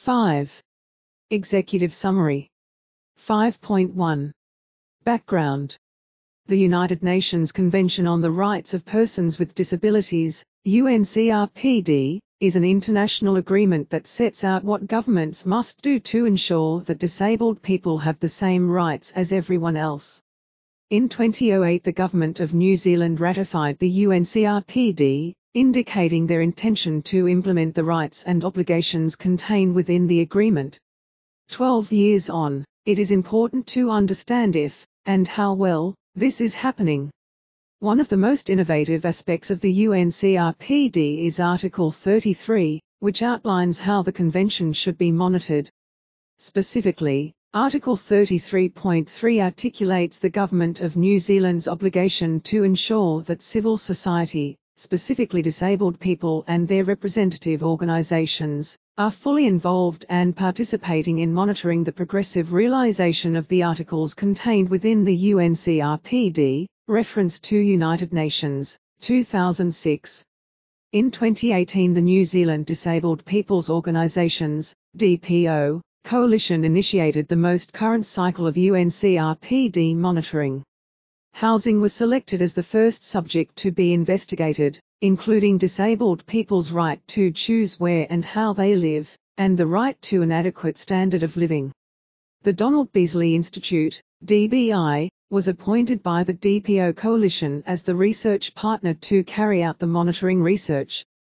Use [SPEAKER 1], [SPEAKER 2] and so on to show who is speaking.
[SPEAKER 1] 5. Executive Summary. 5.1. Background. The United Nations Convention on the Rights of Persons with Disabilities, UNCRPD, is an international agreement that sets out what governments must do to ensure that disabled people have the same rights as everyone else. In 2008, the Government of New Zealand ratified the UNCRPD, indicating their intention to implement the rights and obligations contained within the agreement. 12 years on, it is important to understand if, and how well, this is happening. One of the most innovative aspects of the UNCRPD is Article 33, which outlines how the convention should be monitored. Specifically, Article 33.3 articulates the Government of New Zealand's obligation to ensure that civil society, specifically disabled people and their representative organisations, are fully involved and participating in monitoring the progressive realisation of the articles contained within the UNCRPD, reference to United Nations, 2006. In 2018, the New Zealand Disabled People's Organisations, DPO, Coalition initiated the most current cycle of UNCRPD monitoring. Housing was selected as the first subject to be investigated, including disabled people's right to choose where and how they live, and the right to an adequate standard of living. The Donald Beasley Institute, DBI, was appointed by the DPO Coalition as the research partner to carry out the monitoring research.